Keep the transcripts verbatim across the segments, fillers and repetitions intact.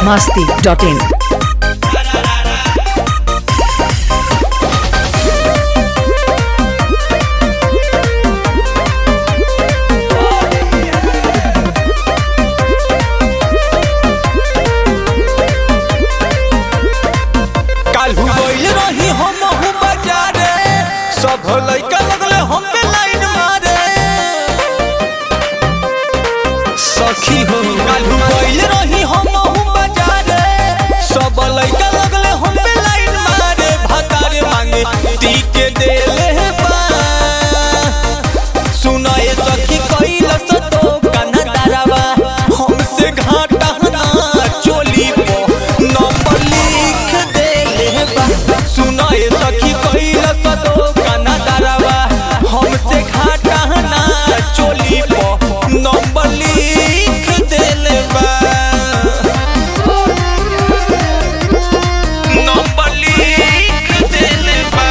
masti dot in. सब लइका लगले हम पे लाइन मारे सखी हो कालू गइल रही हम हूं बाजारे सब लइका लगले हम पे लाइन मारे भतारे मांगे ती के देले बा सुनाए सखी कइल सतो कान्हा तारावा हमसे घाटा ना चोली पो नंबर लिख देले बा सुनाए सखी कइल सतो हमसे घाटा ना चोली पो नंबर लिख देले बा नंबर लिख देले बा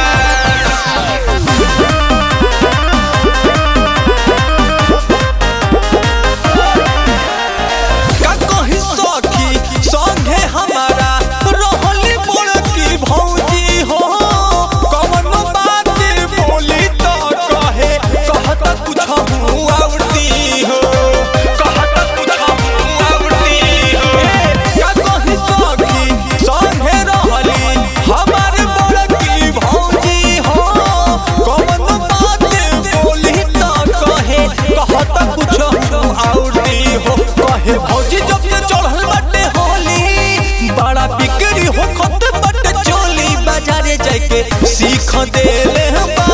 का कहि सखी संगे हमारा रहली बड़की भौजी हो कवन बात बोली तो कहे कहत कुछ हूँ आवती हो कहत कुछ हूँ आवती हो का कहि सखी संगे रहली हमार बड़की भौजी हो कवन बात बोली तो कहे कहत कुछ हूँ आवती हो कहे भौजी जब से चढ़ल बाटे होली बड़ा बिक्री हो खत बाटे चोली बाजारे जाके सीख देले बा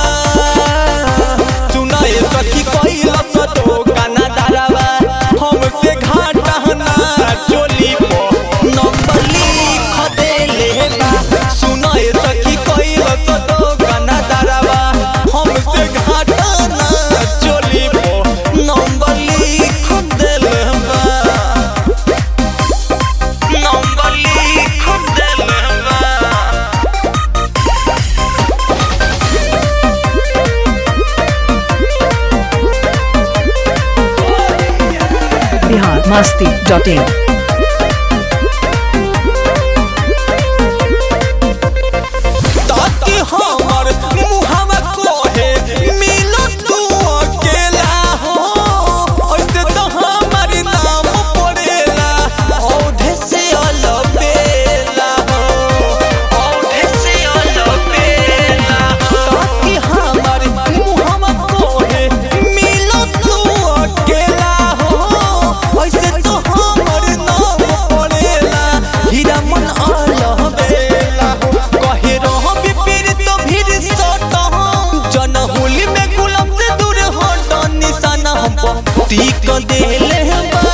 सुनाए सखी कइल सतो कान्हा तारावा हमसे घाटा ना चोली पो नंबर लिख देले बा सुनाए सखी कइल सतो कान्हा तारावा हमसे घाटा ना चोली पो नंबर लिख देले बा नंबर लिख देले बा Bihar masti dot in. ताकि हमर मुहावा कोहे मिलो तू अकेला हो ऐसे तो हमार नाम पड़ेला औधे से अलबेला हो औधे से अलबेला ताकि हमर मुहावा कोहे मिलो तू अकेला हो ऐसे तो हमार नाम पड़ेला हीरा मन अलबेला कहे रहो बिपिर तो भीड़ सट जन होली में गुलाम से दूर हट निशाना हम टीक देले बा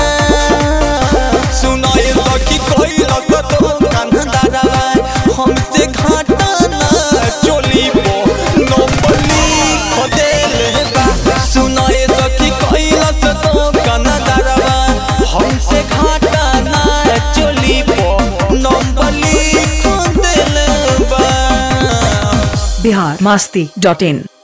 सुनाए सखी कइल सतो कान्हा तारावा हमसे घाटा ना चोली पो नंबर लिख देले बा सुनाए सखी कइल सतो कान्हा तारावा हमसे घाटा ना चोली पो नंबर लिख देले बा Bihar masti dot in.